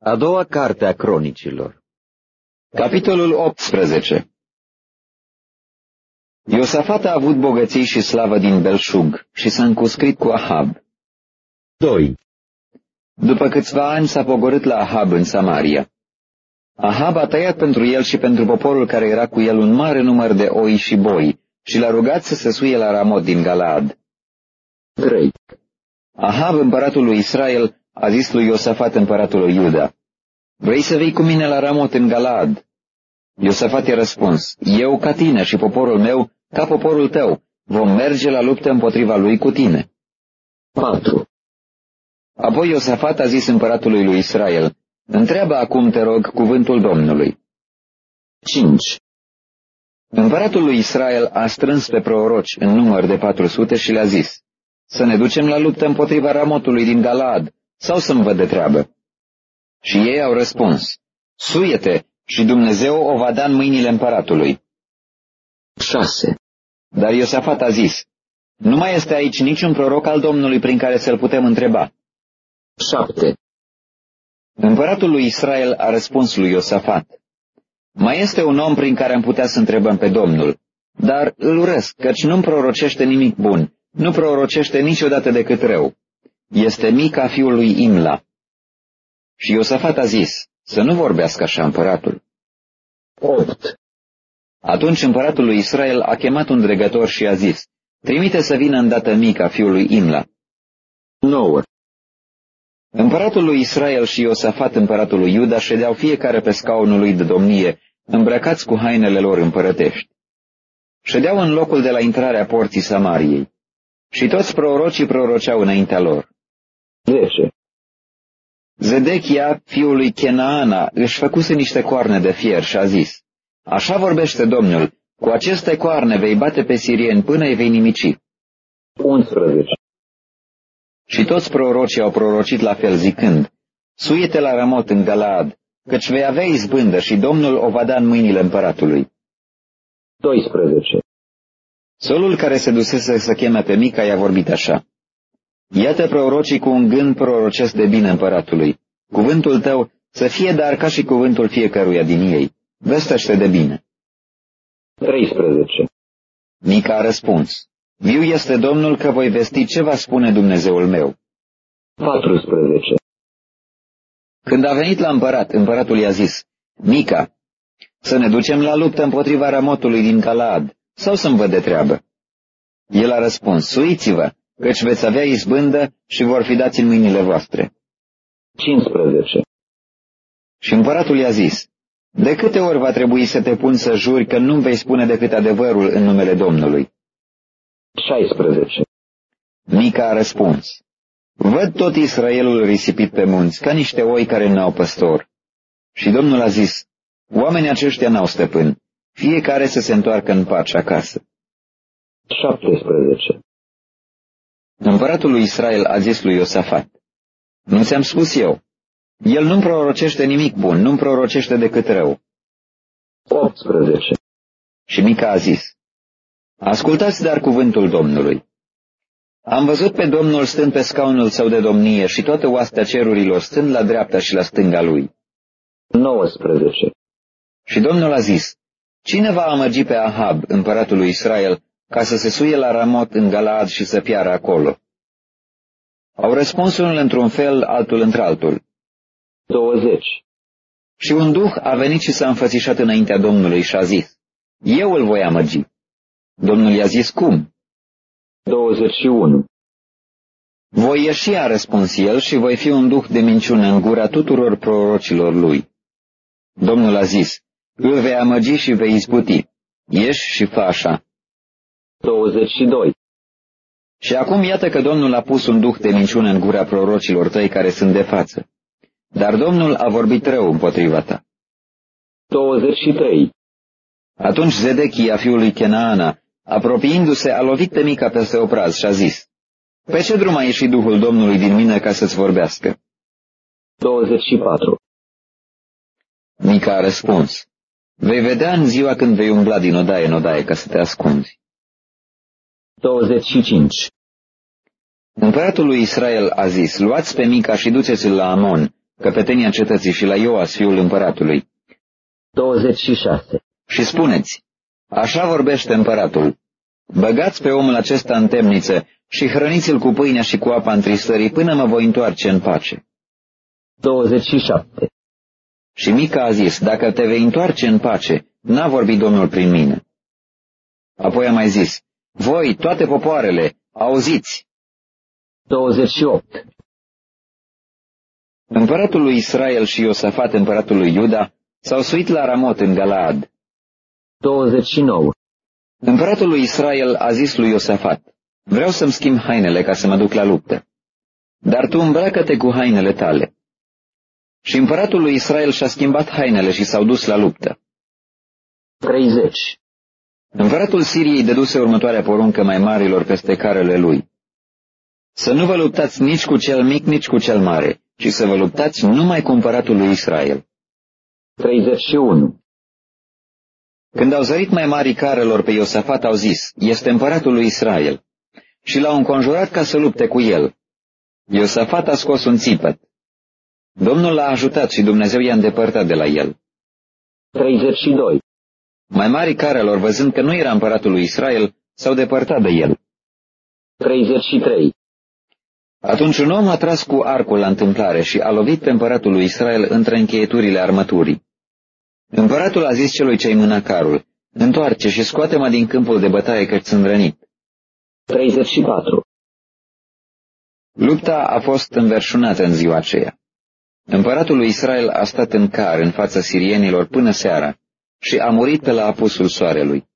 A doua carte a Cronicilor. Capitolul 18. Iosafat a avut bogății și slavă din belșug și s-a încuscrit cu Ahab. 2. După câțiva ani s-a pogorât la Ahab în Samaria. Ahab a tăiat pentru el și pentru poporul care era cu el un mare număr de oi și boi și l-a rugat să se suie la Ramot din Galaad. 3. Ahab, împăratul lui Israel, a zis lui Iosafat, împăratul lui Iuda: vrei să vii cu mine la Ramot în Galaad? Iosafat i-a răspuns: eu ca tine și poporul meu ca poporul tău vom merge la luptă împotriva lui cu tine. 4. Apoi Iosafat a zis împăratului lui Israel: întreabă acum, te rog, cuvântul Domnului. 5. Împăratul lui Israel a strâns pe proroci în număr de 400 și le-a zis: să ne ducem la luptă împotriva Ramotului din Galaad sau să-mi văd de treabă? Și ei au răspuns: suie-te și Dumnezeu o va da în mâinile împăratului. 6. Dar Iosafat a zis: nu mai este aici niciun proroc al Domnului prin care să-l putem întreba. 7. Împăratul lui Israel a răspuns lui Iosafat: mai este un om prin care am putea să întrebăm pe Domnul, dar îl urăsc, căci nu-mi prorocește nimic bun, nu prorocește niciodată decât rău. Este Mica, fiul lui Imla. Și Iosafat a zis: să nu vorbească așa împăratul. 8. Atunci împăratul lui Israel a chemat un dregător și a zis: trimite să vină îndată Mica, fiul lui Imla. 9. Împăratul lui Israel și Iosafat, împăratul lui Iuda, ședeau fiecare pe scaunul lui de domnie, îmbrăcați cu hainele lor împărătești. Ședeau în locul de la intrarea porții Samariei. Și toți prorocii proroceau înaintea lor. 10. Zedechia, fiul lui Chenaana, își făcuse niște coarne de fier și a zis: așa vorbește Domnul, cu aceste coarne vei bate pe sirieni până îi vei nimici. 11. Și toți prorocii au prorocit la fel, zicând: suie-te la Ramot în Galaad, căci vei avea izbândă și Domnul o va da în mâinile împăratului. 12. Solul care se dusese să cheme pe Mica i-a vorbit așa: iată prorocii cu un gând prorocesc de bine împăratului. Cuvântul tău să fie dar ca și cuvântul fiecăruia din ei. Vestește de bine. 13. Mica a răspuns: viu este Domnul că voi vesti ce va spune Dumnezeul meu. 14. Când a venit la împărat, împăratul i-a zis: Mica, să ne ducem la luptă împotriva Ramotului din Galaad sau să-mi văd de treabă? El a răspuns: suiți-vă, căci veți avea izbândă și vor fi dați în mâinile voastre. 15. Și împăratul i-a zis: de câte ori va trebui să te pun să juri că nu-mi vei spune decât adevărul în numele Domnului? 16. Mica a răspuns: văd tot Israelul risipit pe munți, ca niște oi care n-au păstor. Și Domnul a zis: oamenii aceștia n-au stăpân, fiecare să se întoarcă în pace acasă. 17. Împăratul lui Israel a zis lui Iosafat: nu ți-am spus eu? El nu-mi prorocește nimic bun, nu-mi prorocește decât rău. 18. Și Mica a zis: ascultați dar cuvântul Domnului. Am văzut pe Domnul stând pe scaunul său de domnie și toată oastea cerurilor stând la dreapta și la stânga lui. 19. Și Domnul a zis: cine va amăgi pe Ahab, împăratul lui Israel, ca să se suie la Ramot în Galaad și să piară acolo? Au răspuns unul într-un fel, altul într-altul. 20. Și un duh a venit și s-a înfățișat înaintea Domnului și a zis: eu îl voi amăgi. Domnul i-a zis: cum? 21. Voi ieși, a răspuns el, și voi fi un duh de minciună în gura tuturor prorocilor lui. Domnul a zis: îl vei amăgi și vei izbuti. Ieși și fă așa. 22. Și acum iată că Domnul a pus un duh de minciună în gura prorocilor tăi care sunt de față. Dar Domnul a vorbit rău împotriva ta. 23. Atunci Zedechia, fiul lui Chenaana, apropiindu-se, a lovit pe Mica peste obraz și a zis: pe ce drum a ieșit Duhul Domnului din mine ca să-ți vorbească? 24. Mica a răspuns: vei vedea în ziua când vei umbla din odaie în odaie ca să te ascunzi. 25. Împăratul lui Israel a zis: luați pe Mica și duceți-l la Amon, căpetenia cetății și la Ioas, fiul împăratului. 26. Și spuneți, așa vorbește împăratul, băgați pe omul acesta în temniță și hrăniți-l cu pâinea și cu apa întristării până mă voi întoarce în pace. 27. Și Mica a zis, dacă te vei întoarce în pace, n-a vorbit Domnul prin mine. Apoi a mai zis, voi, toate popoarele, auziți. 28. Împăratul lui Israel și Iosafat, împăratul lui Iuda, s-au suit la Ramot în Galaad. 29. Împăratul lui Israel a zis lui Iosafat, vreau să-mi schimb hainele ca să mă duc la luptă, dar tu îmbracă-te cu hainele tale. Și împăratul lui Israel și-a schimbat hainele și s-au dus la luptă. 30. Împăratul Siriei dăduse următoarea poruncă mai marilor peste carele lui. Să nu vă luptați nici cu cel mic, nici cu cel mare, ci să vă luptați numai cu împăratul lui Israel. 31. Când au zărit mai marii carelor pe Iosafat, au zis, este împăratul lui Israel, și l-au înconjurat ca să lupte cu el. Iosafat a scos un țipăt. Domnul l-a ajutat și Dumnezeu i-a îndepărtat de la el. 32. Mai marii carelor, văzând că nu era împăratul lui Israel, s-au depărtat de el. 33. Atunci un om a tras cu arcul la întâmplare și a lovit pe împăratul lui Israel între încheieturile armăturii. Împăratul a zis celui ce-i mâna carul, întoarce și scoate-mă din câmpul de bătaie că-ți sunt rănit. 34. Lupta a fost înverșunată în ziua aceea. Împăratul lui Israel a stat în car în fața sirienilor până seara și a murit pe la apusul soarelui.